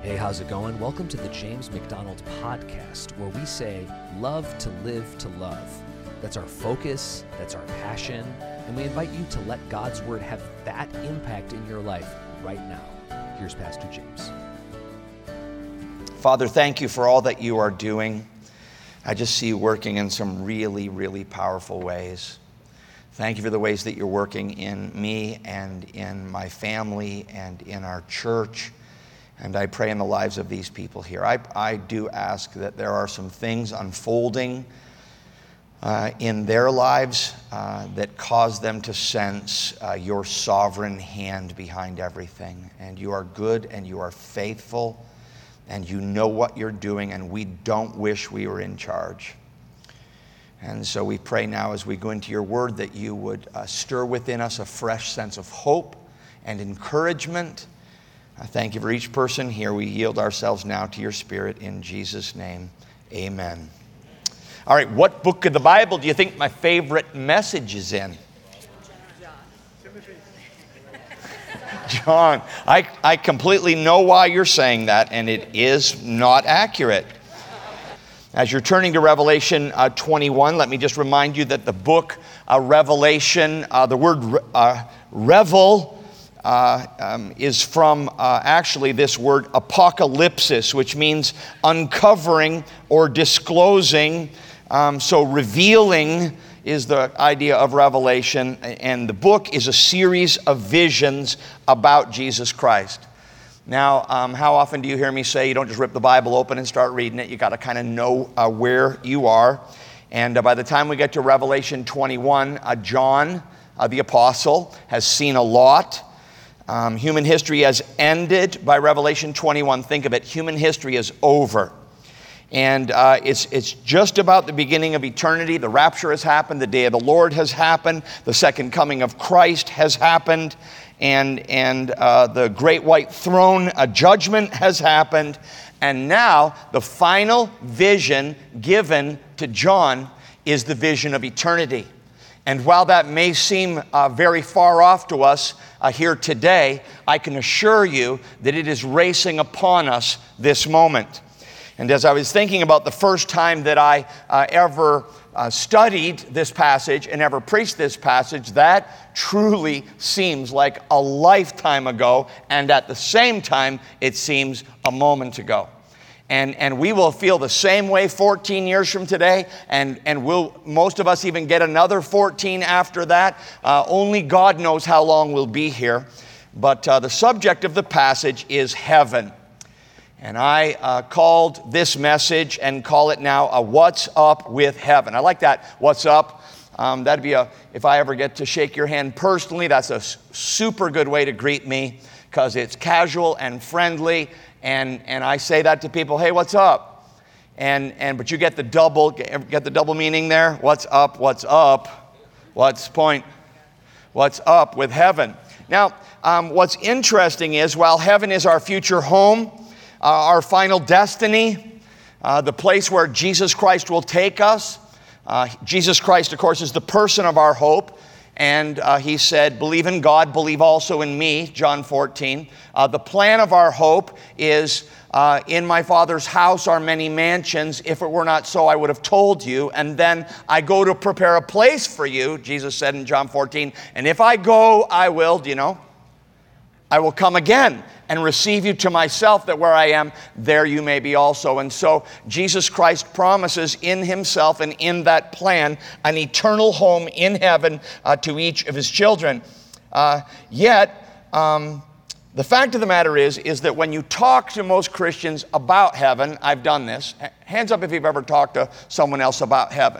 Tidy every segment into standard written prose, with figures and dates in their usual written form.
Hey, how's it going? Welcome to the James McDonald Podcast, where we say, love to live to love. That's our focus, that's our passion, and we invite you to let God's Word have that impact in your life right now. Here's Pastor James. Father, thank you for all that you are doing. I just see you working in some really, really powerful ways. Thank you for the ways that you're working in me and in my family and in our church. And I pray in the lives of these people here. I do ask that there are some things unfolding in their lives that cause them to sense your sovereign hand behind everything. And you are good and you are faithful and you know what you're doing, and we don't wish we were in charge. And so we pray now as we go into your word that you would stir within us a fresh sense of hope and encouragement. I thank you for each person here. We yield ourselves now to your Spirit in Jesus' name. Amen. All right, what book of the Bible do you think my favorite message is in? John. I completely know why you're saying that, and it is not accurate. As you're turning to Revelation 21, let me just remind you that the book Revelation, the word revel, is from actually this word apocalypsis, which means uncovering or disclosing. So revealing is the idea of Revelation, and the book is a series of visions about Jesus Christ. Now, how often do you hear me say you don't just rip the Bible open and start reading it? You got to kind of know where you are. And by the time we get to Revelation 21, John, the apostle, has seen a lot. Human history has ended by Revelation 21. Think of it. Human history is over. And it's just about the beginning of eternity. The rapture has happened. The day of the Lord has happened. The second coming of Christ has happened. And the great white throne judgment has happened. And now the final vision given to John is the vision of eternity. And while that may seem very far off to us here today, I can assure you that it is racing upon us this moment. And as I was thinking about the first time that I ever studied this passage and ever preached this passage, that truly seems like a lifetime ago, and at the same time, it seems a moment ago. And we will feel the same way 14 years from today, and we'll, most of us even get another 14 after that. Only God knows how long we'll be here. But the subject of the passage is heaven. And I called this message and call it now a What's Up with Heaven. I like that, what's up. That'd be if I ever get to shake your hand personally, that's a super good way to greet me because it's casual and friendly. And I say that to people, hey, what's up? But you get the double meaning there. What's up? What's up? What's point? What's up with heaven? Now, what's interesting is while heaven is our future home, our final destiny, the place where Jesus Christ will take us. Jesus Christ, of course, is the person of our hope. And he said, believe in God, believe also in me, John 14. The plan of our hope is, in my Father's house are many mansions. If it were not so, I would have told you. And then I go to prepare a place for you, Jesus said in John 14. And if I go, I will, I will come again and receive you to myself, that where I am, there you may be also. And so Jesus Christ promises in himself and in that plan an eternal home in heaven to each of his children. Yet, the fact of the matter is that when you talk to most Christians about heaven, I've done this. Hands up if you've ever talked to someone else about heaven.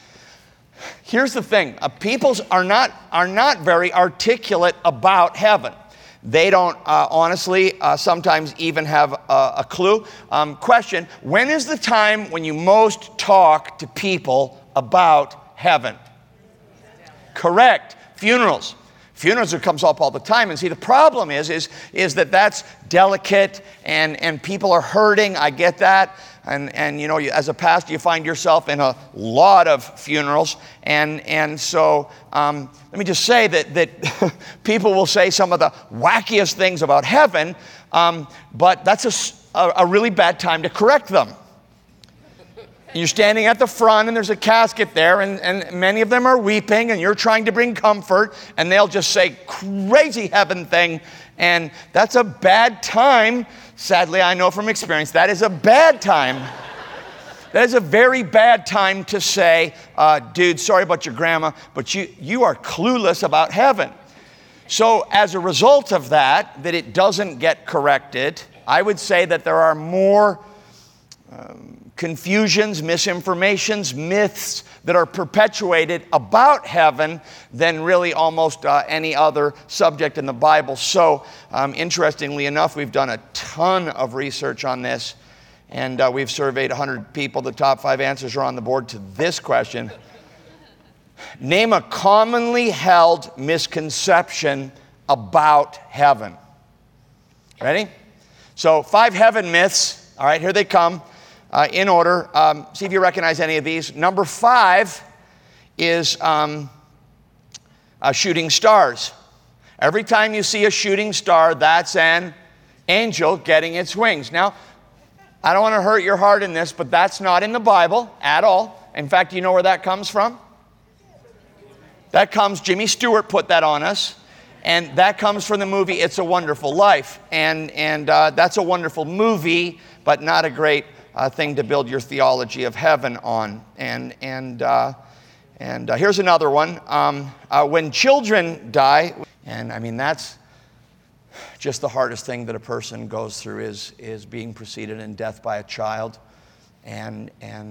Here's the thing. People are not very articulate about heaven. They don't honestly sometimes even have a clue. Question, when is the time when you most talk to people about heaven? Correct. Funerals. Funerals comes up all the time. And see, the problem is that that's delicate and people are hurting. I get that. And you know, as a pastor, you find yourself in a lot of funerals. And so let me just say that people will say some of the wackiest things about heaven, but that's a really bad time to correct them. You're standing at the front and there's a casket there and many of them are weeping and you're trying to bring comfort and they'll just say crazy heaven thing, and that's a bad time. Sadly, I know from experience, that is a bad time. That is a very bad time to say, dude, sorry about your grandma, but you are clueless about heaven. So as a result of that it doesn't get corrected, I would say that there are more confusions, misinformations, myths that are perpetuated about heaven than really almost any other subject in the Bible. So, interestingly enough, we've done a ton of research on this, and we've surveyed 100 people. The top 5 answers are on the board to this question. Name a commonly held misconception about heaven. Ready? So, 5 heaven myths. All right, here they come. In order, see if you recognize any of these. Number 5 is shooting stars. Every time you see a shooting star, that's an angel getting its wings. Now, I don't want to hurt your heart in this, but that's not in the Bible at all. In fact, you know where that comes from? That comes, Jimmy Stewart put that on us, and that comes from the movie It's a Wonderful Life. And that's a wonderful movie, but not a great thing to build your theology of heaven on. And here's another one. When children die, and I mean that's just the hardest thing that a person goes through is being preceded in death by a child. And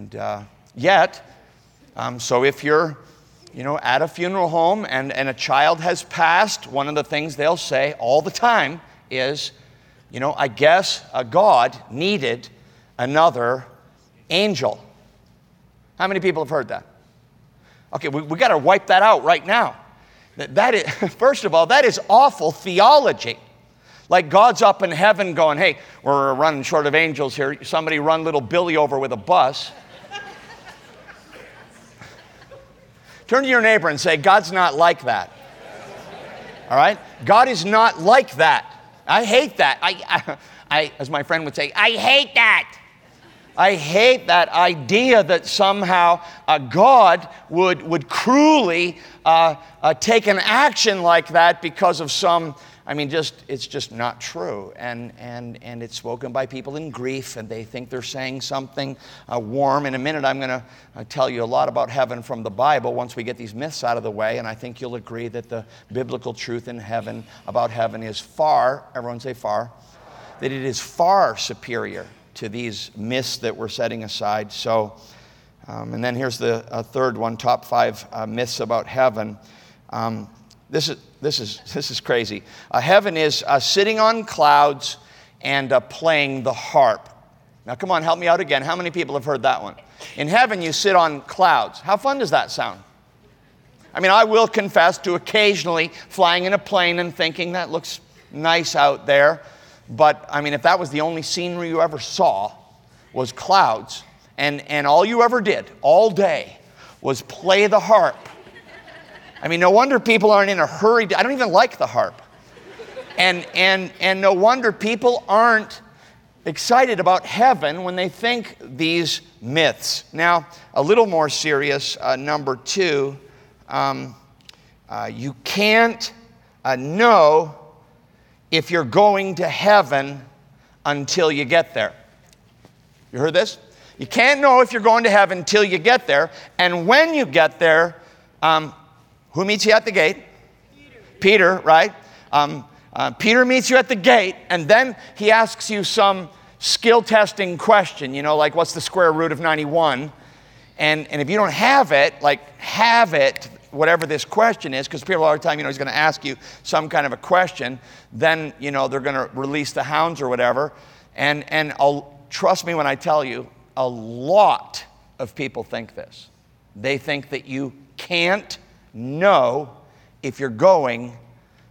yet, so if you're at a funeral home and a child has passed, one of the things they'll say all the time is, I guess God needed another angel. How many people have heard that? Okay, we got to wipe that out right now. That is, first of all, that is awful theology. Like God's up in heaven going, hey, we're running short of angels here. Somebody run little Billy over with a bus. Turn to your neighbor and say, God's not like that. All right? God is not like that. I hate that. I, as my friend would say, I hate that. I hate that idea that somehow God would cruelly take an action like that because of some, it's just not true. And it's spoken by people in grief, and they think they're saying something warm. In a minute, I'm going to tell you a lot about heaven from the Bible once we get these myths out of the way, and I think you'll agree that the biblical truth about heaven is far, everyone say far, that it is far superior to these myths that we're setting aside. So, and then here's the third one, top 5 myths about heaven. This is crazy. Heaven is sitting on clouds and playing the harp. Now, come on, help me out again. How many people have heard that one? In heaven, you sit on clouds. How fun does that sound? I will confess to occasionally flying in a plane and thinking that looks nice out there. But, if that was the only scenery you ever saw was clouds, and all you ever did all day was play the harp. No wonder people aren't in a hurry. I don't even like the harp. And no wonder people aren't excited about heaven when they think these myths. Now, a little more serious, number 2, you can't know if you're going to heaven until you get there. You heard this? You can't know if you're going to heaven until you get there. And when you get there, who meets you at the gate? Peter, right? Peter meets you at the gate, and then he asks you some skill testing question, like what's the square root of 91? And if you don't have it, whatever this question is, because people all the time, he's going to ask you some kind of a question, then, they're going to release the hounds or whatever. And trust me when I tell you, a lot of people think this. They think that you can't know if you're going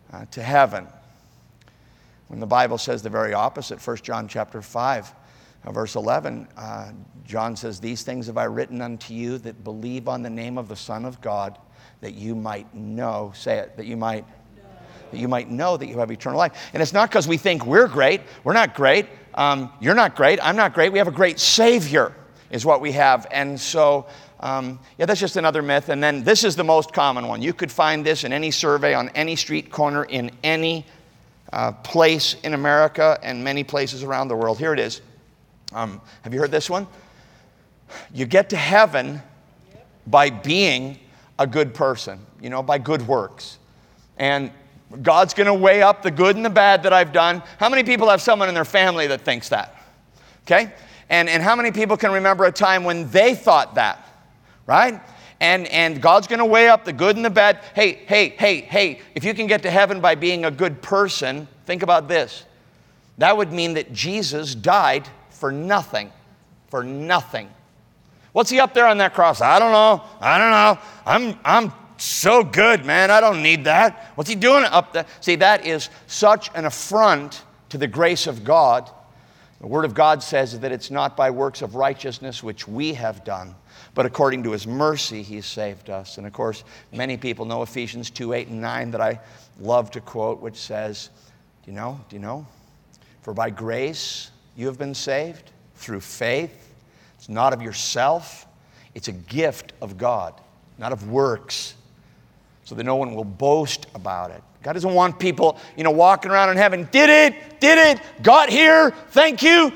to heaven. When the Bible says the very opposite, 1 John chapter 5, verse 11, John says, "These things have I written unto you that believe on the name of the Son of God, that you might know," say it, that you might know that you have eternal life. And it's not because we think we're great. We're not great. You're not great. I'm not great. We have a great Savior is what we have. And so, that's just another myth. And then this is the most common one. You could find this in any survey, on any street corner, in any place in America and many places around the world. Here it is. Have you heard this one? You get to heaven by being a good person, by good works. And God's going to weigh up the good and the bad that I've done. How many people have someone in their family that thinks that? Okay? And how many people can remember a time when they thought that? Right? And God's going to weigh up the good and the bad. Hey, if you can get to heaven by being a good person, think about this. That would mean that Jesus died for nothing. For nothing. What's he up there on that cross? I don't know. I'm so good, man. I don't need that. What's he doing up there? See, that is such an affront to the grace of God. The Word of God says that it's not by works of righteousness which we have done, but according to His mercy He saved us. And of course, many people know Ephesians 2:8-9 that I love to quote, which says, do you know? For by grace you have been saved through faith. It's not of yourself. It's a gift of God, not of works, so that no one will boast about it. God doesn't want people, walking around in heaven. Did it, got here, thank you.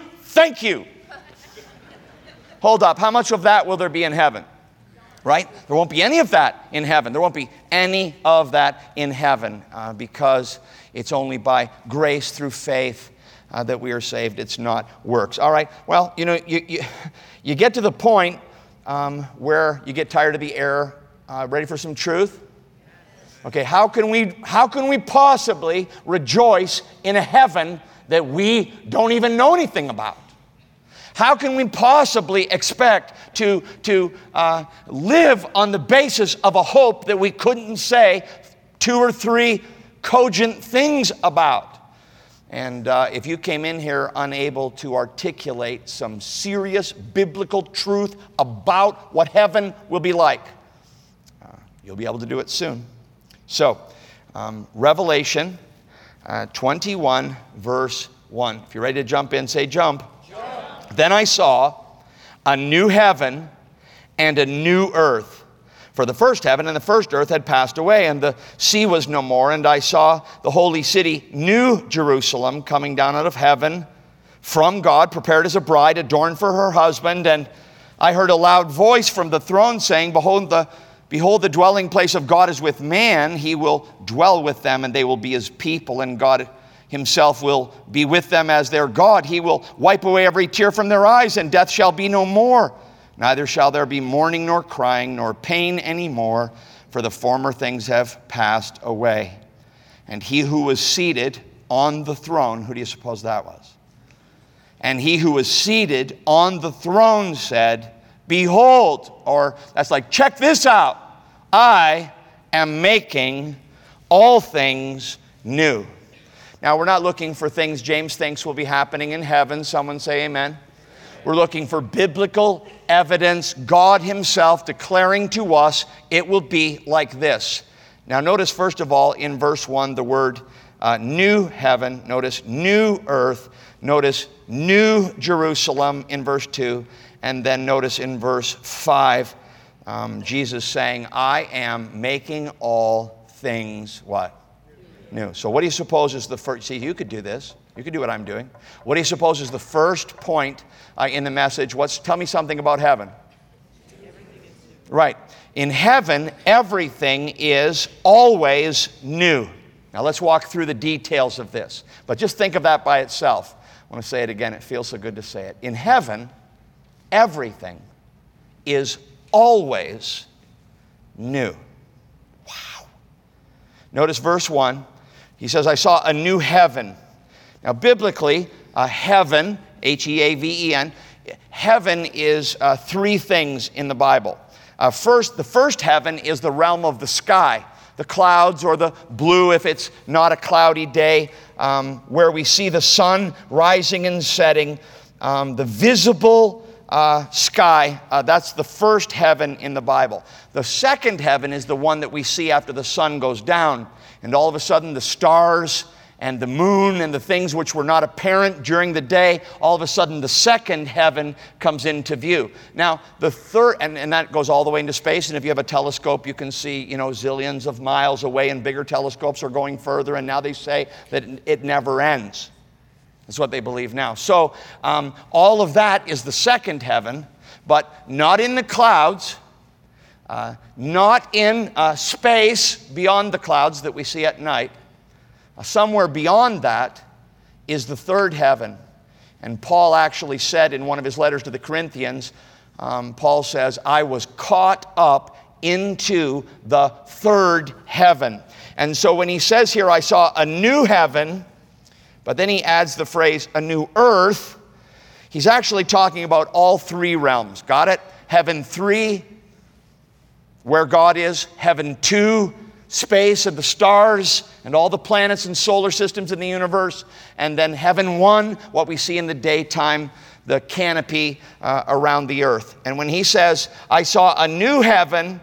Hold up, how much of that will there be in heaven? Right? There won't be any of that in heaven. There won't be any of that in heaven because it's only by grace through faith that we are saved. It's not works. All right, well, you get to the point where you get tired of the error. Ready for some truth? Okay, how can we possibly rejoice in a heaven that we don't even know anything about? How can we possibly expect to live on the basis of a hope that we couldn't say 2 or 3 cogent things about? And if you came in here unable to articulate some serious biblical truth about what heaven will be like, you'll be able to do it soon. So, Revelation 21, verse 1. If you're ready to jump in, say jump. Then I saw a new heaven and a new earth. For the first heaven and the first earth had passed away, and the sea was no more. And I saw the holy city, New Jerusalem, coming down out of heaven from God, prepared as a bride, adorned for her husband. And I heard a loud voice from the throne saying, Behold, the dwelling place of God is with man. He will dwell with them, and they will be his people, and God Himself will be with them as their God. He will wipe away every tear from their eyes, and death shall be no more. Neither shall there be mourning, nor crying, nor pain any more, for the former things have passed away. And He who was seated on the throne, who do you suppose that was? And He who was seated on the throne said, Behold, or that's like, check this out. I am making all things new. Now, we're not looking for things James thinks will be happening in heaven. Someone say amen. We're looking for biblical evidence, God Himself declaring to us it will be like this. Now, notice first of all in verse 1 the word new heaven. Notice new earth. Notice new Jerusalem in verse 2. And then notice in verse 5, Jesus saying, I am making all things what? New. So what do you suppose is the first? See, you could do this. You could do what I'm doing. What do you suppose is the first point in the message? Tell me something about heaven. Right. In heaven, everything is always new. Now let's walk through the details of this. But just think of that by itself. I want to say it again. It feels so good to say it. In heaven, everything is always new. Wow. Notice verse 1. He says, I saw a new heaven. Now, biblically, heaven, H-E-A-V-E-N, heaven is 3 things in the Bible. First, the first heaven is the realm of the sky. the clouds, or the blue if it's not a cloudy day, where we see the sun rising and setting, the visible sky. That's the first heaven in the Bible. The second heaven is the one that we see after the sun goes down, and all of a sudden the stars and the moon and the things which were not apparent during the day, all of a sudden the second heaven comes into view. Now, the third, and that goes all the way into space, and if you have a telescope, you can see, zillions of miles away, and bigger telescopes are going further, and now they say that it never ends. That's what they believe now. So, all of that is the second heaven, but not in the clouds, not in space beyond the clouds that we see at night. Somewhere beyond that is the third heaven. And Paul actually said in one of his letters to the Corinthians, Paul says, I was caught up into the third heaven. And so when he says here, I saw a new heaven, but then he adds the phrase, a new earth, he's actually talking about all three realms. Got it? Heaven 3, where God is. Heaven 2, space and the stars and all the planets and solar systems in the universe. And then heaven 1, what we see in the daytime, the canopy around the earth. And when he says, I saw a new heaven,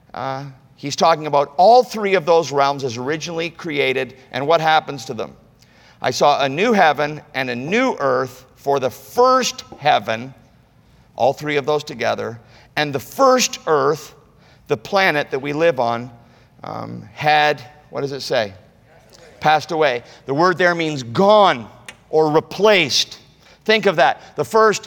he's talking about all three of those realms as originally created and what happens to them. I saw a new heaven and a new earth, for the first heaven, all three of those together, and the first earth, the planet that we live on, had, what does it say? Passed away. The word there means gone or replaced. Think of that. The first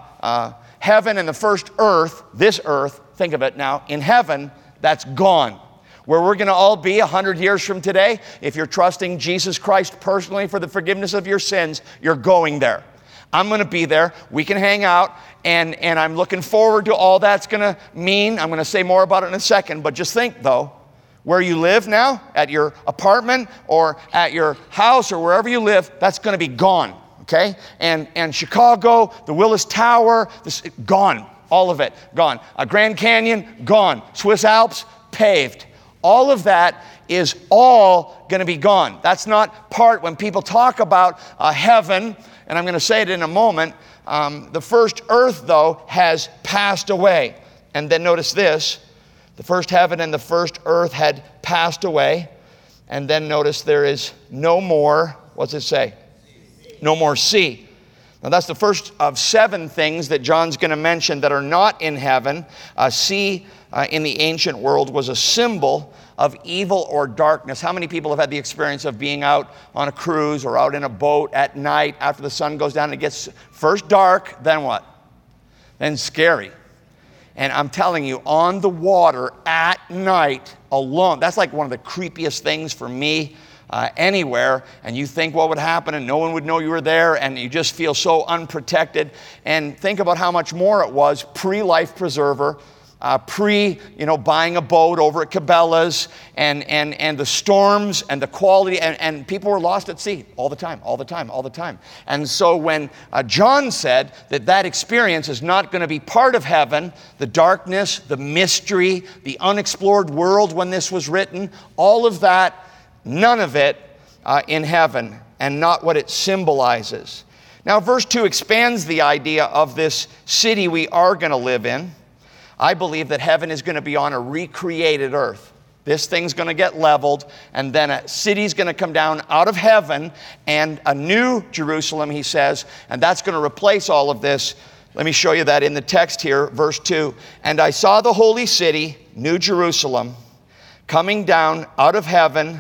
heaven and the first earth, this earth, think of it now, in heaven, that's gone. Where we're going to all be 100 years from today, if you're trusting Jesus Christ personally for the forgiveness of your sins, you're going there. I'm going to be there. We can hang out, and I'm looking forward to all that's going to mean. I'm going to say more about it in a second, but just think, though, where you live now, at your apartment or at your house or wherever you live, that's going to be gone, okay? And Chicago, the Willis Tower, gone. All of it, gone. Grand Canyon, gone. Swiss Alps, paved. All of that is all going to be gone. That's not part, when people talk about heaven, and I'm going to say it in a moment, the first earth, though, has passed away. And then notice this, the first heaven and the first earth had passed away. And then notice there is no more, what's it say? No more sea. Now that's the first of 7 things that John's going to mention that are not in heaven. Sea in the ancient world was a symbol of evil or darkness. How many people have had the experience of being out on a cruise or out in a boat at night after the sun goes down and it gets first dark, then what? Then scary. And I'm telling you, on the water at night alone, that's like one of the creepiest things for me anywhere. And you think what would happen and no one would know you were there, and you just feel so unprotected. And think about how much more it was pre-life preserver, buying a boat over at Cabela's, and the storms and the quality, and people were lost at sea all the time. And so when John said that experience is not going to be part of heaven, the darkness, the mystery, the unexplored world when this was written, all of that, none of it in heaven, and not what it symbolizes. Now, verse 2 expands the idea of this city we are going to live in. I believe that heaven is going to be on a recreated earth. This thing's going to get leveled, and then a city's going to come down out of heaven, and a new Jerusalem, he says, and that's going to replace all of this. Let me show you that in the text here, verse 2. And I saw the holy city, New Jerusalem, coming down out of heaven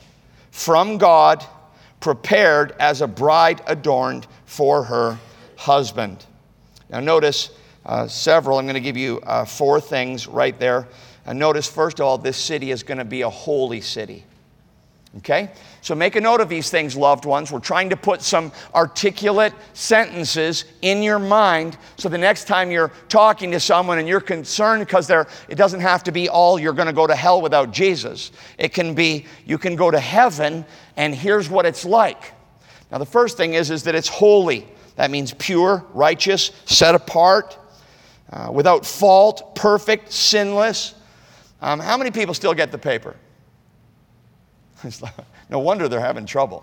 from God, prepared as a bride adorned for her husband. Now notice several. I'm going to give you 4 things right there. Notice, first of all, this city is going to be a holy city. Okay? So make a note of these things, loved ones. We're trying to put some articulate sentences in your mind so the next time you're talking to someone and you're concerned, because it doesn't have to be all you're going to go to hell without Jesus. It can be you can go to heaven and here's what it's like. Now the first thing is that it's holy. That means pure, righteous, set apart, without fault, perfect, sinless. How many people still get the paper? No wonder they're having trouble.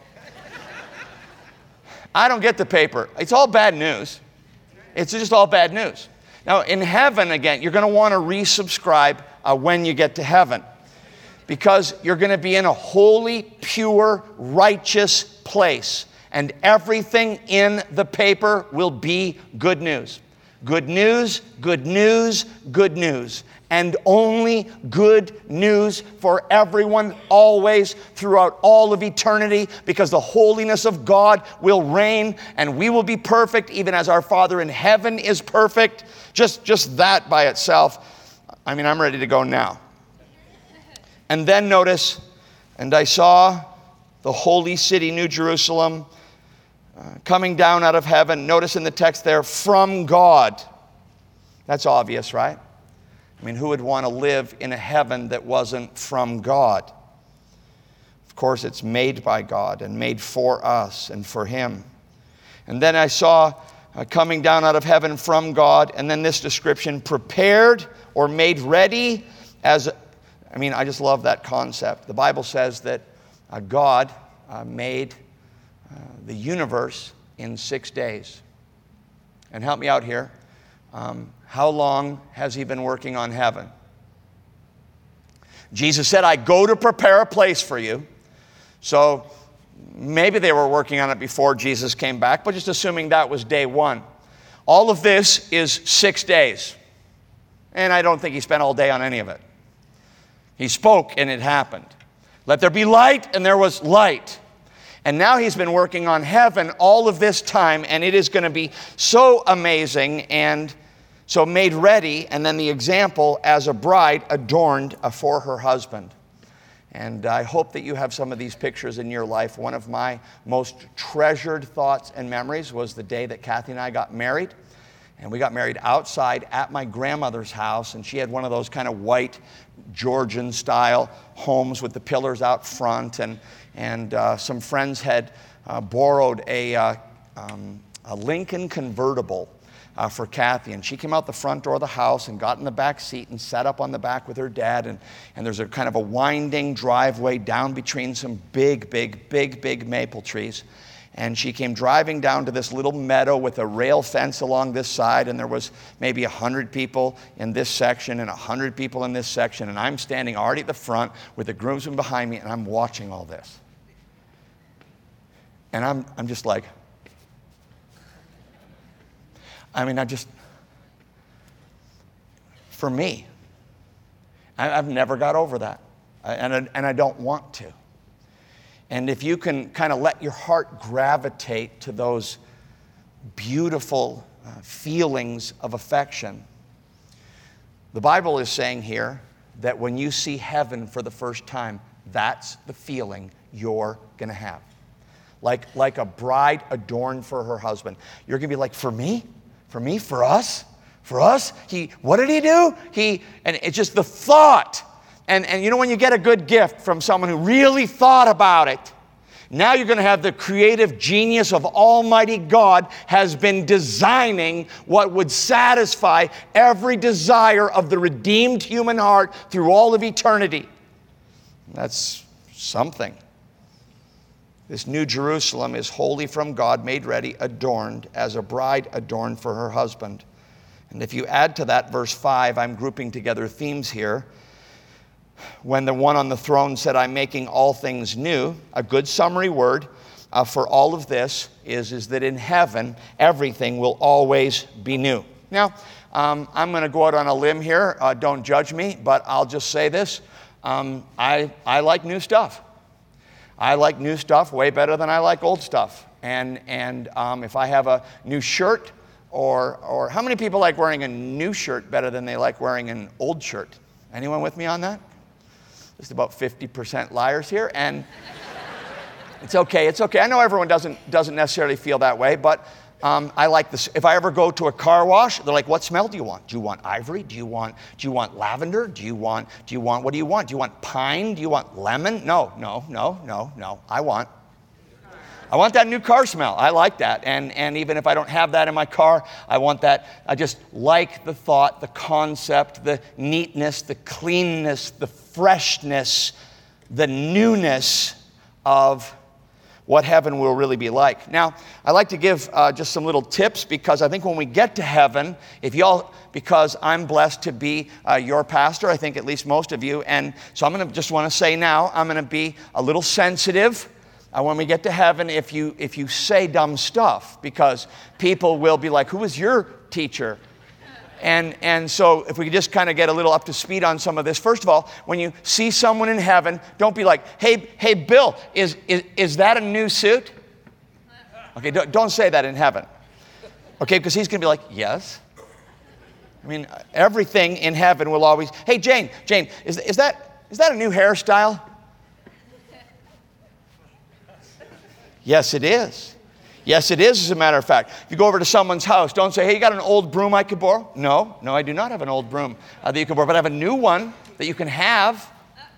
I don't get the paper. It's all bad news. It's just all bad news. Now, in heaven, again, you're going to want to resubscribe when you get to heaven, because you're going to be in a holy, pure, righteous place, and everything in the paper will be good news. Good news, good news, good news. And only good news for everyone, always, throughout all of eternity, because the holiness of God will reign, and we will be perfect, even as our Father in heaven is perfect. Just that by itself, I mean, I'm ready to go now. And then notice, and I saw the holy city, New Jerusalem, coming down out of heaven. Notice in the text there, from God. That's obvious, right? I mean, who would want to live in a heaven that wasn't from God? Of course, it's made by God and made for us and for Him. And then I saw coming down out of heaven from God, and then this description, prepared or made ready as, I just love that concept. The Bible says that God made the universe in 6 days. And help me out here. How long has He been working on heaven? Jesus said, I go to prepare a place for you. So maybe they were working on it before Jesus came back, but just assuming that was day one. All of this is 6 days. And I don't think He spent all day on any of it. He spoke and it happened. Let there be light, and there was light. And now He's been working on heaven all of this time, and it is going to be so amazing, and so made ready, and then the example as a bride adorned for her husband. And I hope that you have some of these pictures in your life. One of my most treasured thoughts and memories was the day that Kathy and I got married. And we got married outside at my grandmother's house, and she had one of those kind of white Georgian-style homes with the pillars out front, and some friends had borrowed a Lincoln convertible for Kathy, and she came out the front door of the house and got in the back seat and sat up on the back with her dad, and there's a kind of a winding driveway down between some big maple trees. And she came driving down to this little meadow with a rail fence along this side, and there was maybe 100 people in this section and 100 people in this section, and I'm standing already at the front with the groomsmen behind me, and I'm watching all this. And I'm just like, for me, I've never got over that, and I don't want to. And if you can kind of let your heart gravitate to those beautiful feelings of affection, the Bible is saying here that when you see heaven for the first time, that's the feeling you're going to have. Like a bride adorned for her husband. You're going to be like, for me? For me? For us? For us? What did he do? And it's just the thought. And you know, when you get a good gift from someone who really thought about it, now you're going to have the creative genius of Almighty God has been designing what would satisfy every desire of the redeemed human heart through all of eternity. That's something. This New Jerusalem is wholly from God, made ready, adorned, as a bride adorned for her husband. And if you add to that verse 5, I'm grouping together themes here. When the one on the throne said, I'm making all things new, a good summary word for all of this is that in heaven, everything will always be new. Now, I'm going to go out on a limb here. Don't judge me, but I'll just say this. I like new stuff. I like new stuff way better than I like old stuff. And if I have a new shirt, or how many people like wearing a new shirt better than they like wearing an old shirt? Anyone with me on that? Just about 50% liars here, and it's okay. I know everyone doesn't necessarily feel that way, but I like this. If I ever go to a car wash, they're like, "What smell do you want? Do you want ivory? Do you want lavender? Do you want? What do you want? Do you want pine? Do you want lemon? No. I want that new car smell. I like that. And even if I don't have that in my car, I want that. I just like the thought, the concept, the neatness, the cleanness, the freshness the newness of what heaven will really be like. Now, I like to give just some little tips, because I think when we get to heaven, because I'm blessed to be your pastor, I think at least most of you, and so I'm going to just want to say now, I'm going to be a little sensitive when we get to heaven if you say dumb stuff, because people will be like, who was your teacher? And so if we could just kind of get a little up to speed on some of this. First of all, when you see someone in heaven, don't be like, hey Bill, is that a new suit? Okay, don't say that in heaven. Okay, because he's going to be like, yes. I mean, everything in heaven will always, hey Jane, is that a new hairstyle? Yes, it is. Yes, it is, as a matter of fact. If you go over to someone's house, don't say, hey, you got an old broom I could borrow? No, I do not have an old broom that you can borrow, but I have a new one that you can have.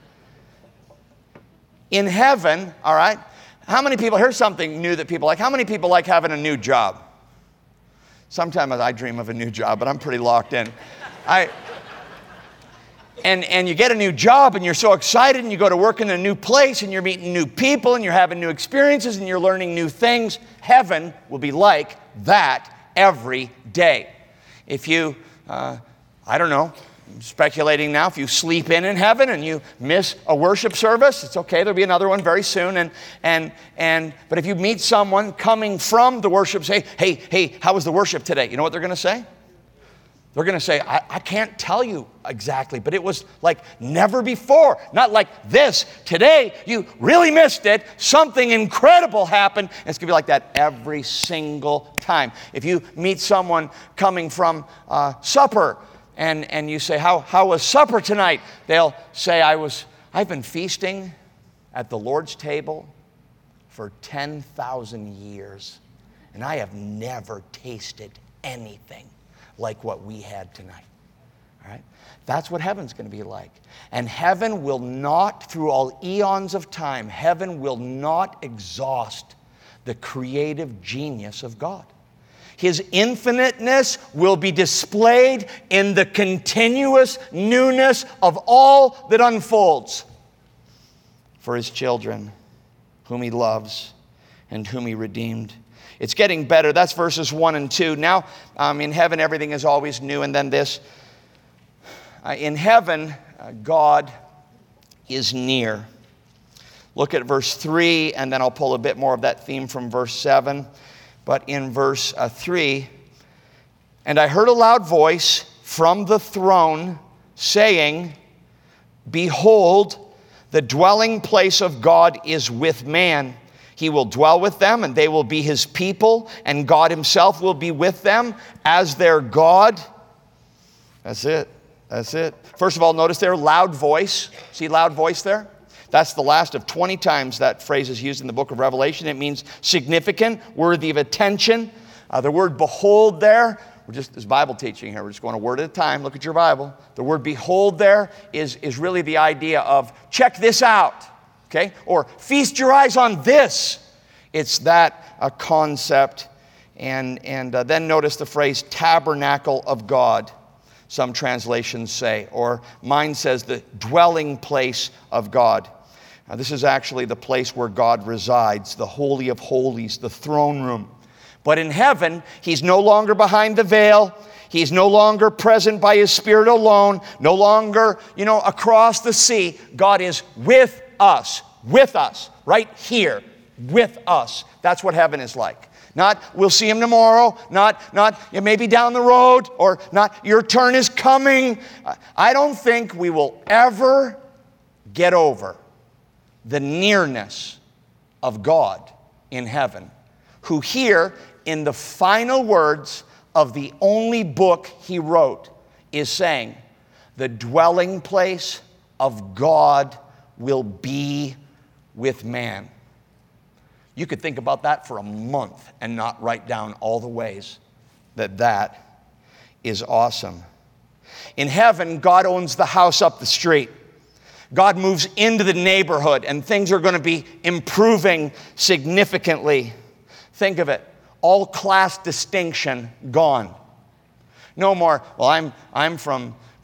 In heaven, all right, how many people, here's something new that people like. How many people like having a new job? Sometimes I dream of a new job, but I'm pretty locked in. And you get a new job and you're so excited, and you go to work in a new place and you're meeting new people and you're having new experiences and you're learning new things. Heaven will be like that every day. If you, I don't know, I'm speculating now, if you sleep in heaven and you miss a worship service, it's okay, there'll be another one very soon. But if you meet someone coming from the worship, say, hey, how was the worship today? You know what they're going to say? They're going to say, I can't tell you exactly, but it was like never before. Not like this. Today, you really missed it. Something incredible happened. And it's going to be like that every single time. If you meet someone coming from supper and you say, how was supper tonight? They'll say, I've been feasting at the Lord's table for 10,000 years, and I have never tasted anything like what we had tonight. All right? That's what heaven's going to be like. And heaven will not, through all eons of time, heaven will not exhaust the creative genius of God. His infiniteness will be displayed in the continuous newness of all that unfolds for His children, whom He loves and whom He redeemed. It's getting better. That's verses 1 and 2. Now, in heaven, everything is always new. And then this, in heaven, God is near. Look at verse 3, and then I'll pull a bit more of that theme from verse 7. But in verse 3, and I heard a loud voice from the throne saying, behold, the dwelling place of God is with man. He will dwell with them, and they will be His people, and God Himself will be with them as their God. That's it. That's it. First of all, notice there, loud voice. See loud voice there? That's the last of 20 times that phrase is used in the book of Revelation. It means significant, worthy of attention. The word behold there, there's Bible teaching here. We're just going a word at a time. Look at your Bible. The word behold there is really the idea of check this out. Okay? Or feast your eyes on this. It's that concept. And then notice the phrase tabernacle of God, some translations say. Or mine says the dwelling place of God. Now, this is actually the place where God resides, the Holy of Holies, the throne room. But in heaven, He's no longer behind the veil. He's no longer present by His Spirit alone. No longer, across the sea. God is with us, right here, with us. That's what heaven is like. Not, we'll see Him tomorrow, not maybe down the road, or not, your turn is coming. I don't think we will ever get over the nearness of God in heaven, who here, in the final words of the only book He wrote, is saying, the dwelling place of God will be with man. You could think about that for a month and not write down all the ways that is awesome. In heaven, God owns the house up the street. God moves into the neighborhood, and things are going to be improving significantly. Think of it. All class distinction gone. No more, well, I'm from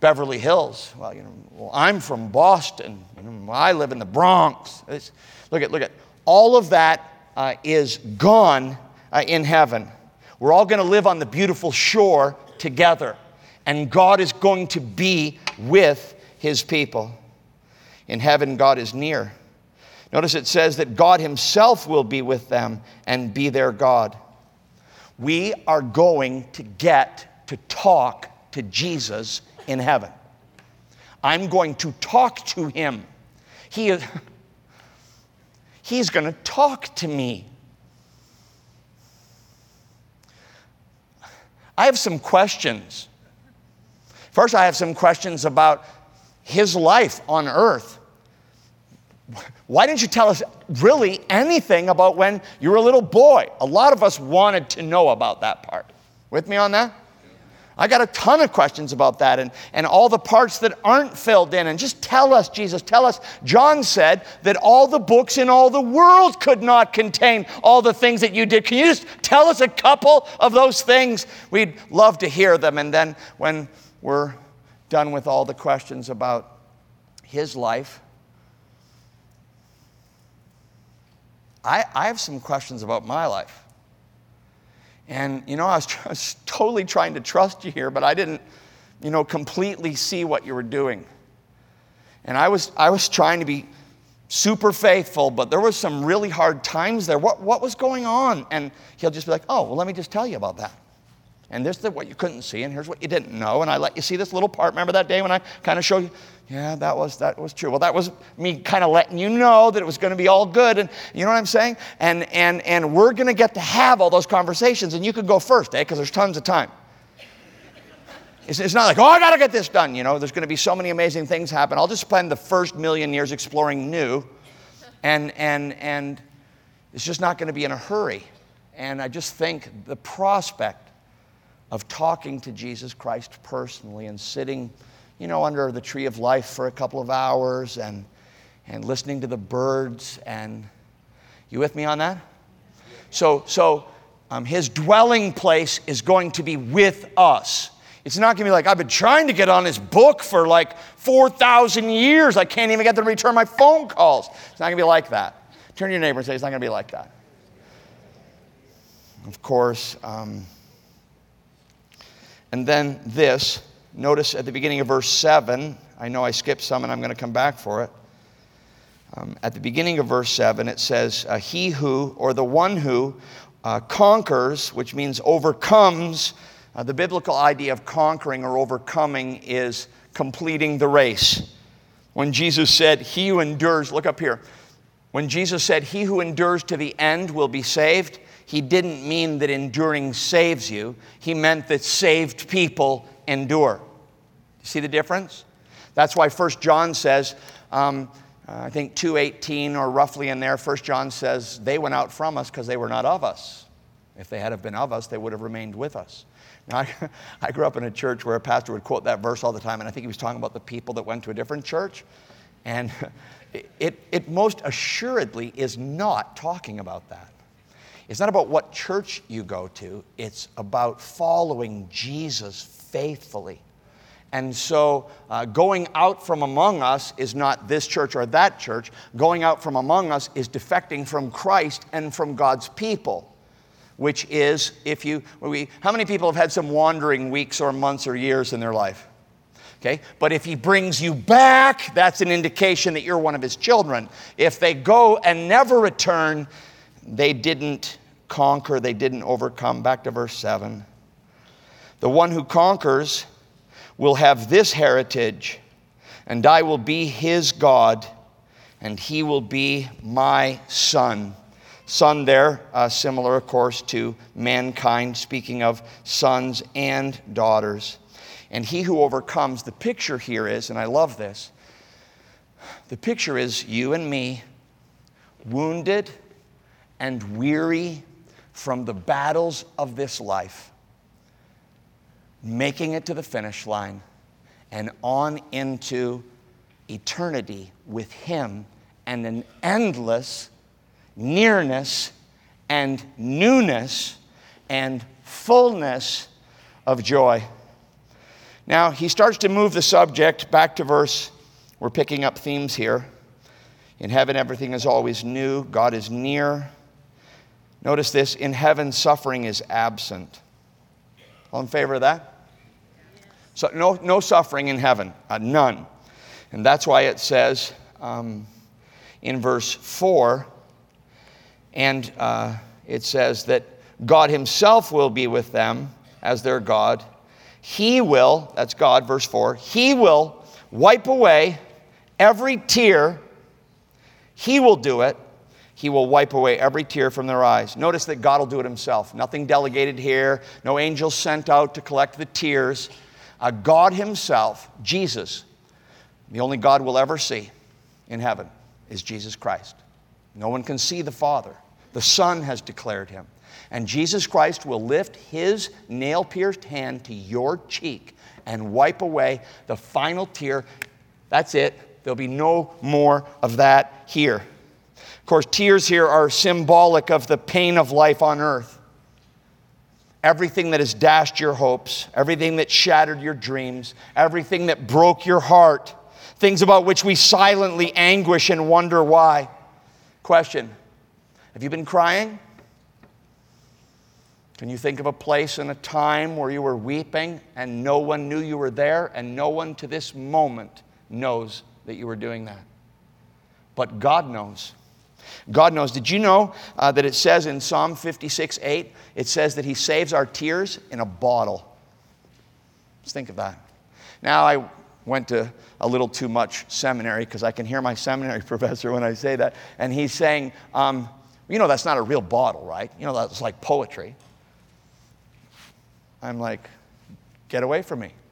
Beverly Hills. Well, I'm from Boston. I live in the Bronx. Look at all of that is gone in heaven. We're all going to live on the beautiful shore together, and God is going to be with his people. In heaven, God is near. Notice it says that God himself will be with them and be their God. We are going to get to talk to Jesus in heaven. I'm going to talk to him. He's going to talk to me. I have some questions. First, I have some questions about his life on earth. Why didn't you tell us really anything about when you were a little boy? A lot of us wanted to know about that part. With me on that? I got a ton of questions about that and all the parts that aren't filled in. And just tell us, Jesus, tell us. John said that all the books in all the world could not contain all the things that you did. Can you just tell us a couple of those things? We'd love to hear them. And then when we're done with all the questions about his life, I have some questions about my life. And, I was totally trying to trust you here, but I didn't, completely see what you were doing. And I was trying to be super faithful, but there was some really hard times there. What was going on? And he'll just be like, oh, well, let me just tell you about that. And this is what you couldn't see, and here's what you didn't know. And I let you see this little part. Remember that day when I kind of showed you? Yeah, that was true. Well, that was me kind of letting you know that it was going to be all good. And you know what I'm saying? And we're going to get to have all those conversations. And you could go first, because there's tons of time. It's not like, I got to get this done. There's going to be so many amazing things happen. I'll just spend the first 1,000,000 years exploring new. And it's just not going to be in a hurry. And I just think the prospect of talking to Jesus Christ personally and sitting, under the tree of life for a couple of hours and listening to the birds. And you with me on that? So his dwelling place is going to be with us. It's not going to be like, I've been trying to get on his book for like 4,000 years. I can't even get to return my phone calls. It's not going to be like that. Turn to your neighbor and say, it's not going to be like that. Of course, and then this, notice at the beginning of verse 7, I know I skipped some and I'm going to come back for it. At the beginning of verse 7, it says, he who, or the one who conquers, which means overcomes. The biblical idea of conquering or overcoming is completing the race. When Jesus said, he who endures, look up here. When Jesus said, he who endures to the end will be saved, he didn't mean that enduring saves you. He meant that saved people endure. You see the difference? That's why 1 John says, I think 2:18 or roughly in there, 1 John says, they went out from us because they were not of us. If they had been of us, they would have remained with us. Now, I grew up in a church where a pastor would quote that verse all the time, and I think he was talking about the people that went to a different church. And it most assuredly is not talking about that. It's not about what church you go to. It's about following Jesus faithfully. And so going out from among us is not this church or that church. Going out from among us is defecting from Christ and from God's people, which is, how many people have had some wandering weeks or months or years in their life? Okay, but if he brings you back, that's an indication that you're one of his children. If they go and never return, they didn't conquer, they didn't overcome. Back to verse 7. The one who conquers will have this heritage, and I will be his God, and he will be my son. Son there, similar, of course, to mankind, speaking of sons and daughters. And he who overcomes, the picture here is, and I love this, the picture is you and me, wounded and weary from the battles of this life, making it to the finish line and on into eternity with him and an endless nearness and newness and fullness of joy. Now, he starts to move the subject back to verse. We're picking up themes here. In heaven, everything is always new. God is near. Notice this. In heaven, suffering is absent. All in favor of that? So no suffering in heaven. None. And that's why it says in verse 4, and it says that God himself will be with them as their God. He will, that's God, verse 4, he will wipe away every tear. He will do it. He will wipe away every tear from their eyes. Notice that God will do it himself. Nothing delegated here. No angels sent out to collect the tears. God himself, Jesus, the only God we'll ever see in heaven is Jesus Christ. No one can see the Father. The Son has declared him. And Jesus Christ will lift his nail-pierced hand to your cheek and wipe away the final tear. That's it. There'll be no more of that here. Of course, tears here are symbolic of the pain of life on earth. Everything that has dashed your hopes, everything that shattered your dreams, everything that broke your heart, things about which we silently anguish and wonder why. Question, have you been crying? Can you think of a place and a time where you were weeping and no one knew you were there, and no one to this moment knows that you were doing that? But God knows. God knows. Did you know that it says in Psalm 56:8, it says that he saves our tears in a bottle? Just think of that. Now, I went to a little too much seminary because I can hear my seminary professor when I say that, and he's saying, you know, that's not a real bottle, right? You know, that's like poetry. I'm like, get away from me.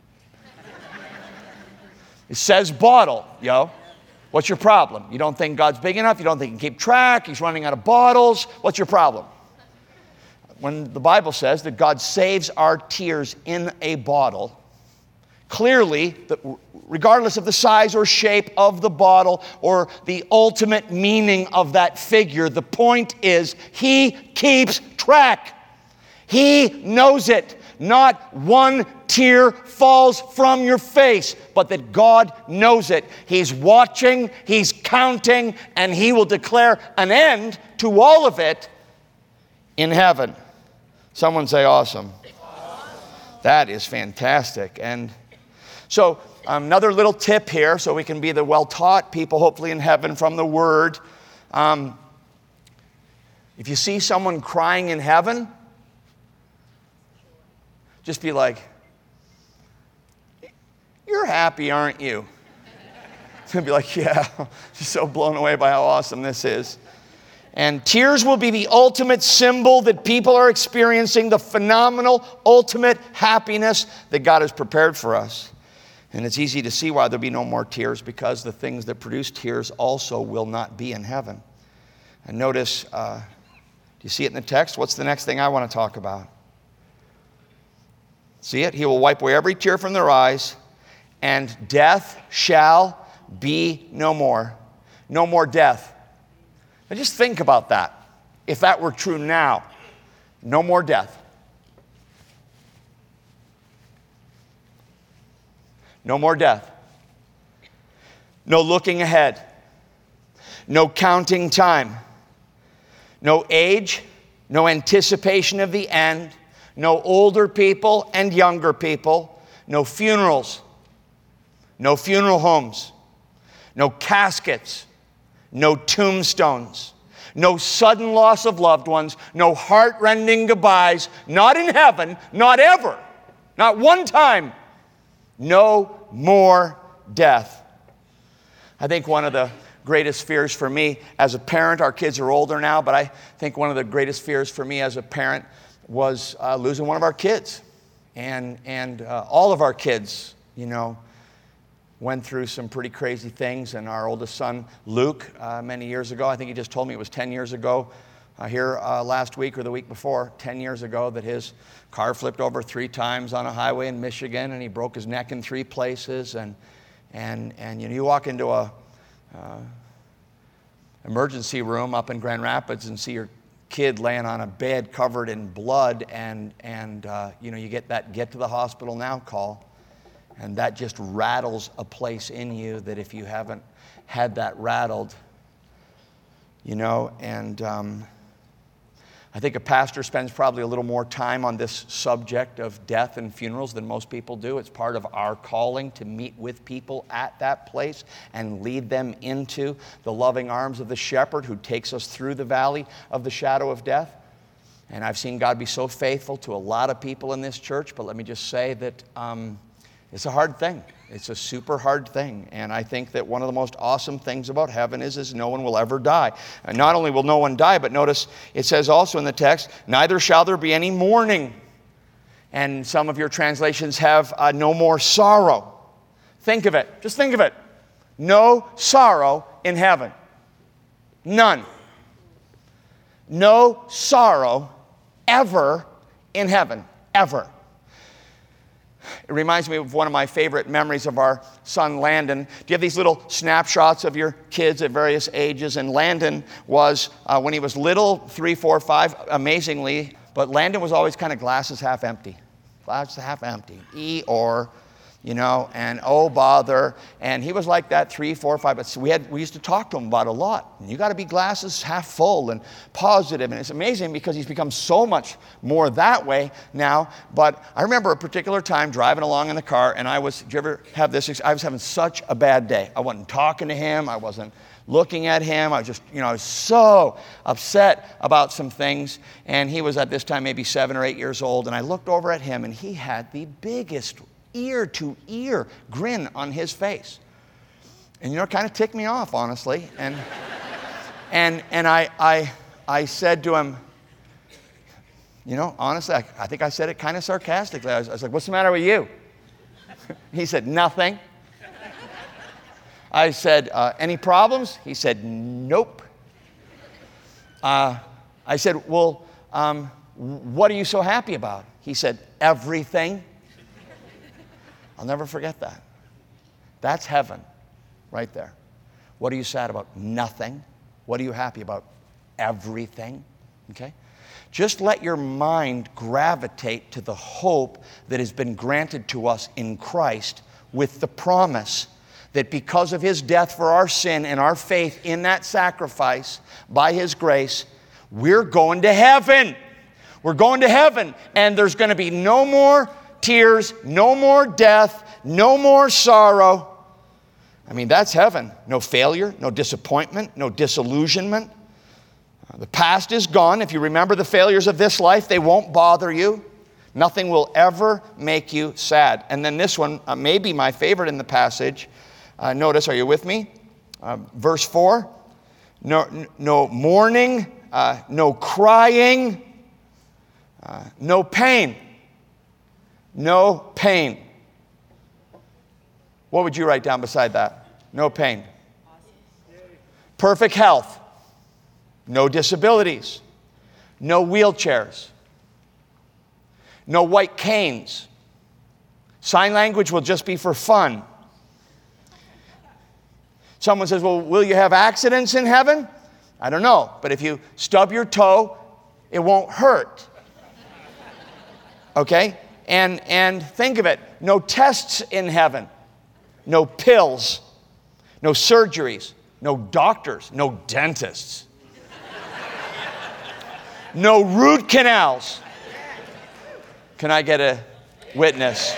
It says bottle, yo. What's your problem? You don't think God's big enough? You don't think he can keep track? He's running out of bottles? What's your problem? When the Bible says that God saves our tears in a bottle, clearly, regardless of the size or shape of the bottle or the ultimate meaning of that figure, the point is he keeps track. He knows it. Not one tear falls from your face, but that God knows it. He's watching, he's counting, and he will declare an end to all of it in heaven. Someone say awesome. That is fantastic. And so another little tip here so we can be the well-taught people hopefully in heaven from the Word. If you see someone crying in heaven, just be like, you're happy, aren't you? And be like, yeah, just so blown away by how awesome this is. And tears will be the ultimate symbol that people are experiencing the phenomenal, ultimate happiness that God has prepared for us. And it's easy to see why there'll be no more tears, because the things that produce tears also will not be in heaven. And notice, do you see it in the text? What's the next thing I want to talk about? See it? He will wipe away every tear from their eyes, and death shall be no more. No more death. Now just think about that. If that were true now, no more death. No more death. No looking ahead. No counting time. No age. No anticipation of the end. No older people and younger people. No funerals. No funeral homes. No caskets. No tombstones. No sudden loss of loved ones. No heart-rending goodbyes. Not in heaven. Not ever. Not one time. No more death. I think one of the greatest fears for me as a parent, our kids are older now, but I think one of the greatest fears for me as a parent was losing one of our kids. And all of our kids, you know, went through some pretty crazy things. And our oldest son, Luke, many years ago, I think he just told me it was 10 years ago, here last week or the week before, 10 years ago, that his car flipped over 3 times on a highway in Michigan, and he broke his neck in 3 places. And you know, you walk into a emergency room up in Grand Rapids and see your kid laying on a bed covered in blood, and you know, you get that get to the hospital now call, And that just rattles a place in you that if you haven't had that rattled, and I think a pastor spends probably a little more time on this subject of death and funerals than most people do. It's part of our calling to meet with people at that place and lead them into the loving arms of the shepherd who takes us through the valley of the shadow of death. And I've seen God be so faithful to a lot of people in this church, but let me just say that it's a hard thing. It's a super hard thing. And I think that one of the most awesome things about heaven is no one will ever die. And not only will no one die, but notice it says also in the text, neither shall there be any mourning. And some of your translations have no more sorrow. Think of it. Just think of it. No sorrow in heaven. None. No sorrow ever in heaven. Ever. It reminds me of one of my favorite memories of our son Landon. Do you have these little snapshots of your kids at various ages? And Landon was, when he was little, 3, 4, 5, amazingly, but Landon was always kind of glasses half empty. Glasses half empty. Eeyore, and oh bother. And he was like that 3, 4, 5. But we used to talk to him about it a lot. You got to be glasses half full and positive. And it's amazing because he's become so much more that way now. But I remember a particular time driving along in the car, and did you ever have this? I was having such a bad day. I wasn't talking to him. I wasn't looking at him. I was just, I was so upset about some things. And he was at this time maybe 7 or 8 years old. And I looked over at him, and he had the biggest ear-to-ear grin on his face. And it kind of ticked me off, honestly. And I said to him, honestly, I think I said it kind of sarcastically. I was like, what's the matter with you? He said, nothing. I said, any problems? He said, nope. I said, well, what are you so happy about? He said, everything. I'll never forget that. That's heaven right there. What are you sad about? Nothing. What are you happy about? Everything. Okay? Just let your mind gravitate to the hope that has been granted to us in Christ, with the promise that because of His death for our sin and our faith in that sacrifice by His grace, we're going to heaven. We're going to heaven, and there's going to be no more tears, no more death, no more sorrow. I mean, that's heaven. No failure, no disappointment, no disillusionment. The past is gone. If you remember the failures of this life, they won't bother you. Nothing will ever make you sad. And then this one, may be my favorite in the passage. Notice, are you with me? Verse 4. No mourning, no crying, no pain. No pain. What would you write down beside that? No pain. Perfect health. No disabilities. No wheelchairs. No white canes. Sign language will just be for fun. Someone says, well, will you have accidents in heaven? I don't know. But if you stub your toe, it won't hurt. Okay? And think of it, no tests in heaven, no pills, no surgeries, no doctors, no dentists, no root canals. Can I get a witness?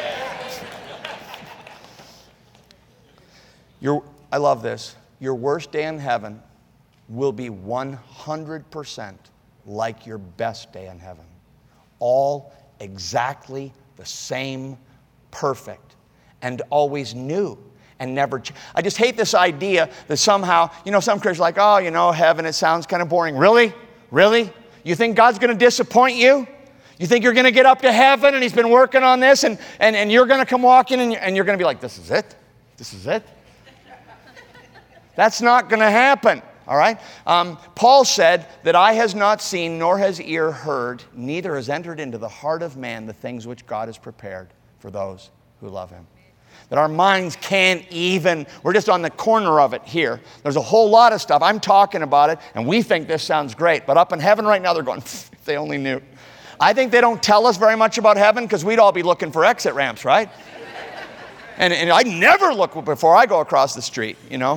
I love this. Your worst day in heaven will be 100% like your best day in heaven. All exactly the same, perfect, and always new, and never I just hate this idea that somehow, some Christians are like, oh, heaven, it sounds kind of boring. Really? Really? You think God's going to disappoint you? You think you're going to get up to heaven and He's been working on this and you're going to come walking and you're going to be like, this is it? This is it? That's not going to happen. All right? Paul said that eye has not seen, nor has ear heard, neither has entered into the heart of man the things which God has prepared for those who love Him. That our minds can't even, we're just on the corner of it here. There's a whole lot of stuff. I'm talking about it, and we think this sounds great. But up in heaven right now, they're going, if they only knew. I think they don't tell us very much about heaven because we'd all be looking for exit ramps, right? And I never look before I go across the street, you know.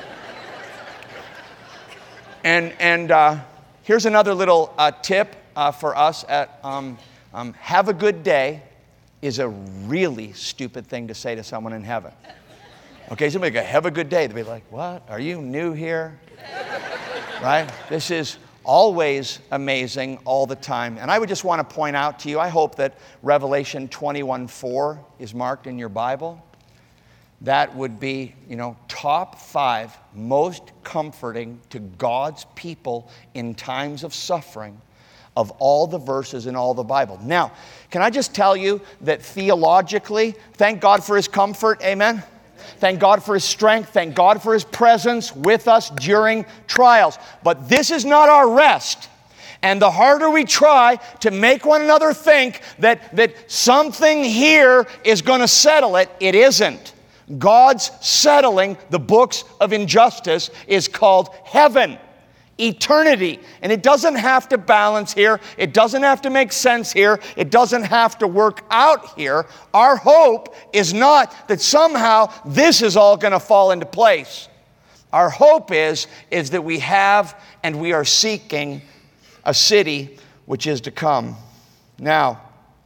And here's another little tip for us at have a good day is a really stupid thing to say to someone in heaven. Okay, somebody go, have a good day. They'll be like, what? Are you new here? Right? This is always amazing all the time. And I would just want to point out to you, I hope that Revelation 21:4 is marked in your Bible. That would be, top 5 most comforting to God's people in times of suffering of all the verses in all the Bible. Now, can I just tell you that theologically, thank God for His comfort, amen? Thank God for His strength. Thank God for His presence with us during trials. But this is not our rest. And the harder we try to make one another think that something here is going to settle it, it isn't. God's settling the books of injustice is called heaven, eternity. And it doesn't have to balance here. It doesn't have to make sense here. It doesn't have to work out here. Our hope is not that somehow this is all going to fall into place. Our hope is that we have and we are seeking a city which is to come. Now,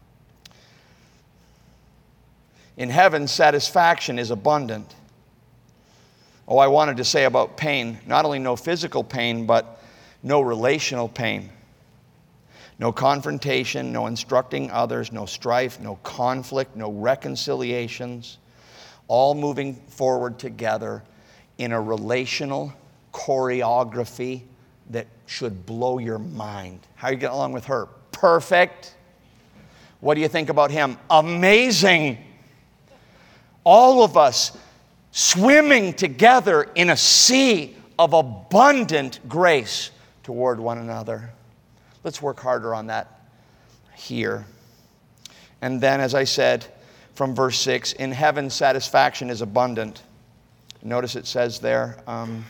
in heaven, satisfaction is abundant. Oh, I wanted to say about pain, not only no physical pain, but no relational pain. No confrontation, no instructing others, no strife, no conflict, no reconciliations. All moving forward together in a relational choreography that should blow your mind. How are you getting along with her? Perfect. What do you think about him? Amazing. All of us swimming together in a sea of abundant grace toward one another. Let's work harder on that here. And then, as I said, from verse 6, in heaven satisfaction is abundant. Notice it says there,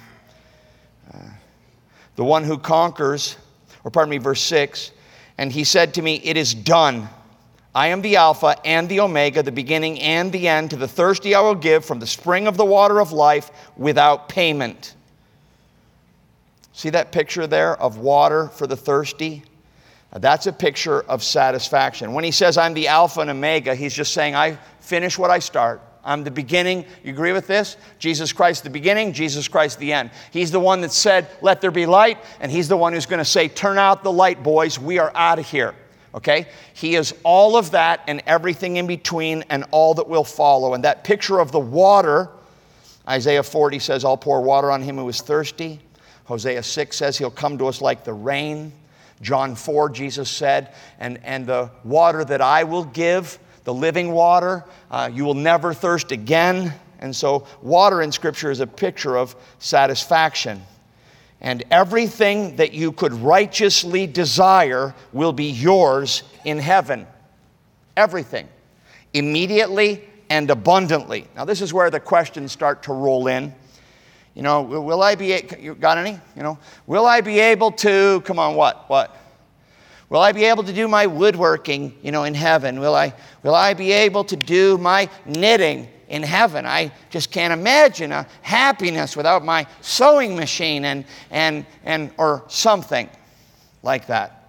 the one who conquers, verse 6, and he said to me, it is done. I am the Alpha and the Omega, the beginning and the end. To the thirsty I will give from the spring of the water of life without payment. See that picture there of water for the thirsty? That's a picture of satisfaction. When he says I'm the Alpha and Omega, he's just saying I finish what I start. I'm the beginning. You agree with this? Jesus Christ the beginning, Jesus Christ the end. He's the one that said, let there be light, and He's the one who's going to say, turn out the light, boys. We are out of here. Okay? He is all of that and everything in between and all that will follow. And that picture of the water, Isaiah 40 says, I'll pour water on him who is thirsty. Hosea 6 says He'll come to us like the rain. John 4, Jesus said, and the water that I will give, the living water, you will never thirst again. And so water in Scripture is a picture of satisfaction. And everything that you could righteously desire will be yours in heaven. Everything. Immediately and abundantly. Now this is where the questions start to roll in. Will I be, you got any? Will I be able to, come on, what? Will I be able to do my woodworking, in heaven? Will I be able to do my knitting in heaven? I just can't imagine a happiness without my sewing machine and or something like that.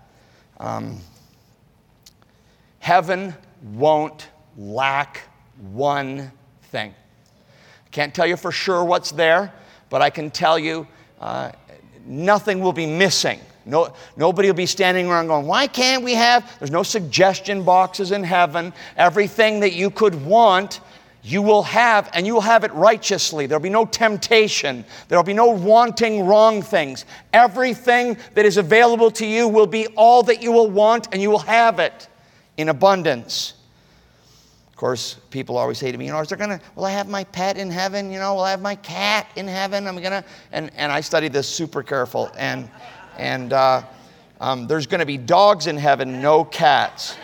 Heaven won't lack one thing. I can't tell you for sure what's there, but I can tell you nothing will be missing. Nobody will be standing around going, why can't we have? There's no suggestion boxes in heaven. Everything that you could want, you will have, and you will have it righteously. There'll be no temptation. There'll be no wanting wrong things. Everything that is available to you will be all that you will want, and you will have it in abundance. Of course, people always say to me, will I have my pet in heaven? Will I have my cat in heaven? And I study this super careful. And there's going to be dogs in heaven, no cats.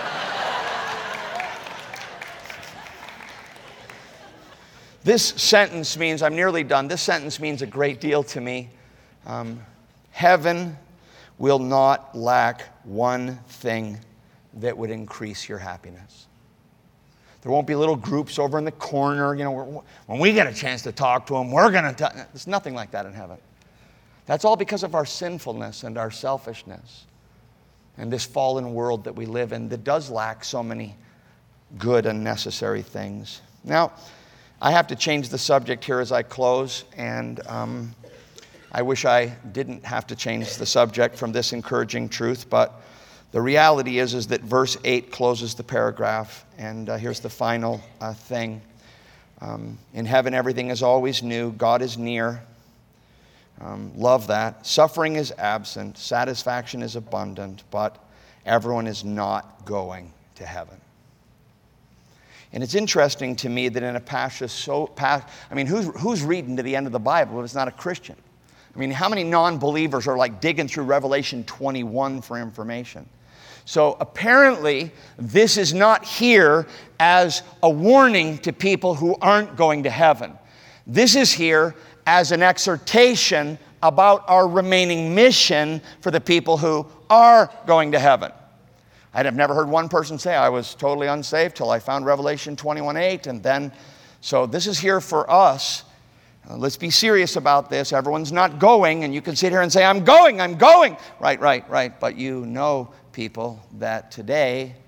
This sentence means, I'm nearly done. This sentence means a great deal to me. Heaven will not lack one thing that would increase your happiness. There won't be little groups over in the corner. You know, when we get a chance to talk to them, we're going to... There's nothing like that in heaven. That's all because of our sinfulness and our selfishness and this fallen world that we live in that does lack so many good and necessary things. Now, I have to change the subject here as I close, and I wish I didn't have to change the subject from this encouraging truth, but the reality is that verse 8 closes the paragraph, and here's the final thing. In heaven, everything is always new. God is near. Love that. Suffering is absent. Satisfaction is abundant, but everyone is not going to heaven. And it's interesting to me that in a passage who's reading to the end of the Bible if it's not a Christian? I mean, how many non-believers are like digging through Revelation 21 for information? So apparently, this is not here as a warning to people who aren't going to heaven. This is here as an exhortation about our remaining mission for the people who are going to heaven. I'd have never heard one person say, I was totally unsaved till I found Revelation 21:8, and then, so this is here for us. Let's be serious about this. Everyone's not going, and you can sit here and say, I'm going. Right. But you know, people, that today,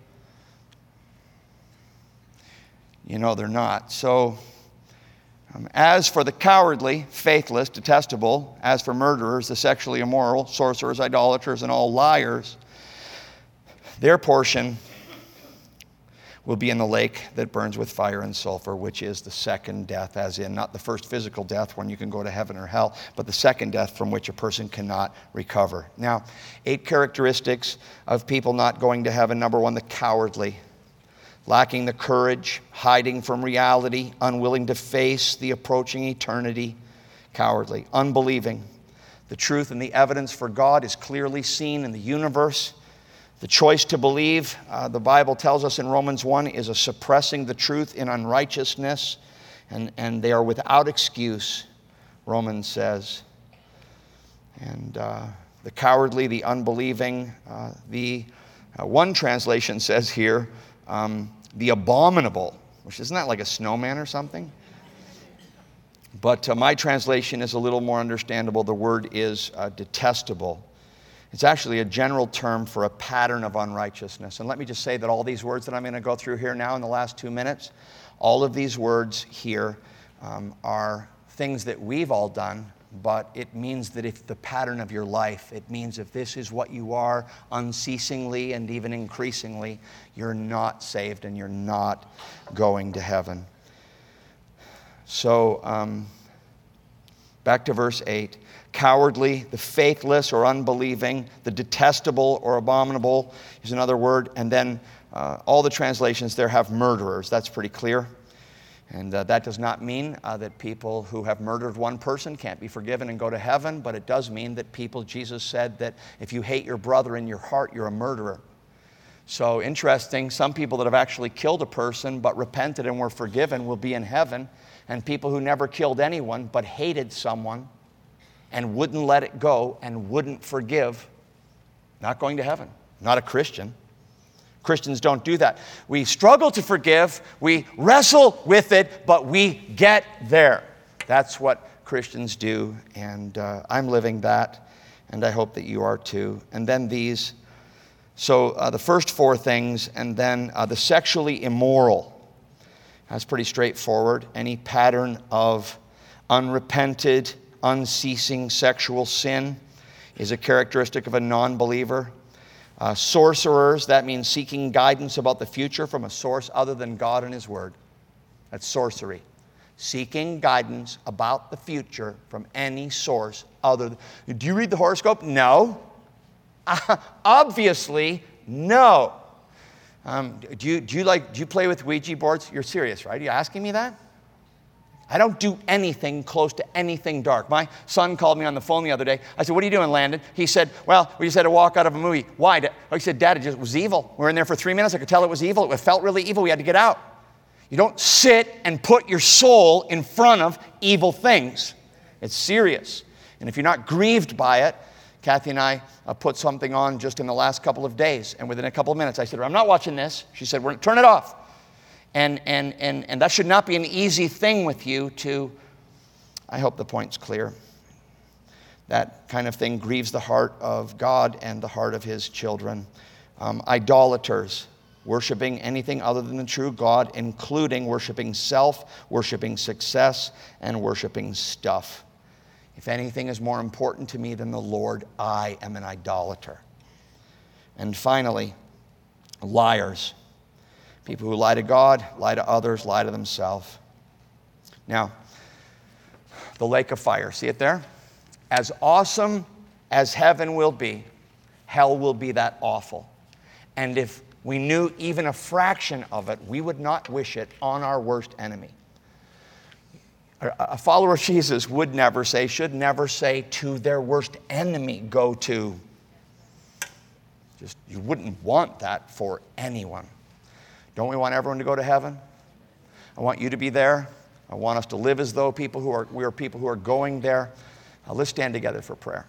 you know they're not. So, as for the cowardly, faithless, detestable, as for murderers, the sexually immoral, sorcerers, idolaters, and all liars, their portion will be in the lake that burns with fire and sulfur, which is the second death, as in not the first physical death when you can go to heaven or hell, but the second death from which a person cannot recover. Now, 8 characteristics of people not going to heaven. Number 1, the cowardly. Lacking the courage, hiding from reality, unwilling to face the approaching eternity. Cowardly. Unbelieving. The truth and the evidence for God is clearly seen in the universe. The choice to believe, the Bible tells us in Romans 1, is a suppressing the truth in unrighteousness, and they are without excuse, Romans says. And the cowardly, the unbelieving, one translation says here, the abominable, which isn't that like a snowman or something? But my translation is a little more understandable. The word is detestable. It's actually a general term for a pattern of unrighteousness. And let me just say that all these words that I'm going to go through here now in the last 2 minutes, all of these words here are things that we've all done, but it means that if the pattern of your life, it means if this is what you are unceasingly and even increasingly, you're not saved and you're not going to heaven. So, back to verse 8. Cowardly, the faithless or unbelieving, the detestable or abominable is another word. And then all the translations there have murderers. That's pretty clear. And that does not mean that people who have murdered one person can't be forgiven and go to heaven, but it does mean that people, Jesus said that if you hate your brother in your heart, you're a murderer. So interesting, some people that have actually killed a person but repented and were forgiven will be in heaven, and people who never killed anyone but hated someone and wouldn't let it go and wouldn't forgive, not going to heaven, not a Christian. Christians don't do that. We struggle to forgive, we wrestle with it, but we get there. That's what Christians do, and I'm living that, and I hope that you are too. And then these, so the first 4 things, and then the sexually immoral. That's pretty straightforward. Any pattern of unrepented, unceasing sexual sin is a characteristic of a non-believer. Sorcerers, that means seeking guidance about the future from a source other than God and His Word. That's sorcery. Seeking guidance about the future from any source other than... Do you read the horoscope? No. Obviously, no. Do you play with Ouija boards? You're serious, right? Are you asking me that? I don't do anything close to anything dark. My son called me on the phone the other day. I said, what are you doing, Landon? He said, well, we just had to walk out of a movie. Why? He said, Dad, it was evil. We were in there for 3 minutes. I could tell it was evil. It felt really evil. We had to get out. You don't sit and put your soul in front of evil things. It's serious. And if you're not grieved by it, Kathy and I put something on just in the last couple of days. And within a couple of minutes, I said, I'm not watching this. She said, turn it off. And that should not be an easy thing with you to, I hope the point's clear. That kind of thing grieves the heart of God and the heart of his children. Idolaters, worshiping anything other than the true God, including worshiping self, worshiping success, and worshiping stuff. If anything is more important to me than the Lord, I am an idolater. And finally, liars. People who lie to God, lie to others, lie to themselves. Now, the lake of fire, see it there? As awesome as heaven will be, hell will be that awful. And if we knew even a fraction of it, we would not wish it on our worst enemy. A follower of Jesus should never say to their worst enemy, go to. You wouldn't want that for anyone. Don't we want everyone to go to heaven? I want you to be there. I want us to live as though we are people who are going there. Let's stand together for prayer.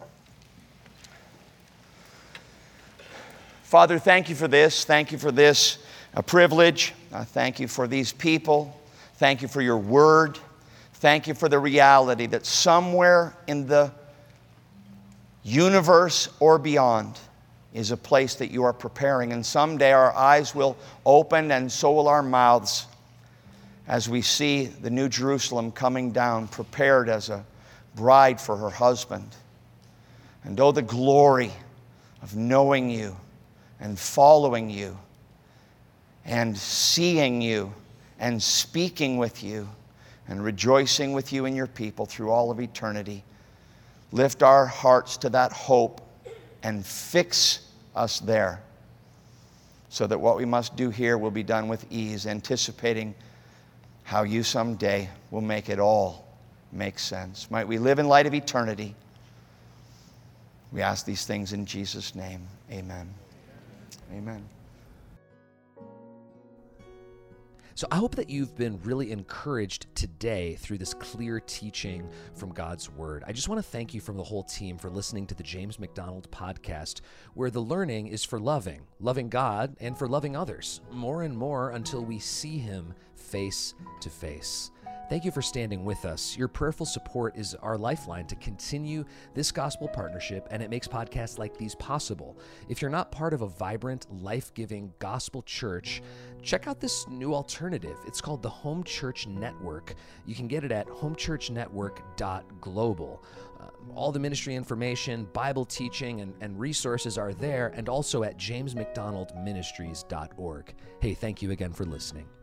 Father, thank you for this. Thank you for this privilege. Thank you for these people. Thank you for your word. Thank you for the reality that somewhere in the universe or beyond is a place that you are preparing. And someday our eyes will open and so will our mouths as we see the New Jerusalem coming down, prepared as a bride for her husband. And oh, the glory of knowing you and following you and seeing you and speaking with you and rejoicing with you and your people through all of eternity. Lift our hearts to that hope and fix us there so that what we must do here will be done with ease, anticipating how you someday will make it all make sense. Might we live in light of eternity. We ask these things in Jesus' name. Amen. Amen. So I hope that you've been really encouraged today through this clear teaching from God's Word. I just want to thank you from the whole team for listening to the James MacDonald podcast, where the learning is for loving God and for loving others, more and more until we see Him face to face. Thank you for standing with us. Your prayerful support is our lifeline to continue this gospel partnership, and it makes podcasts like these possible. If you're not part of a vibrant, life-giving gospel church, check out this new alternative. It's called the Home Church Network. You can get it at homechurchnetwork.global. All the ministry information, Bible teaching, and resources are there, and also at jamesmcdonaldministries.org. Hey, thank you again for listening.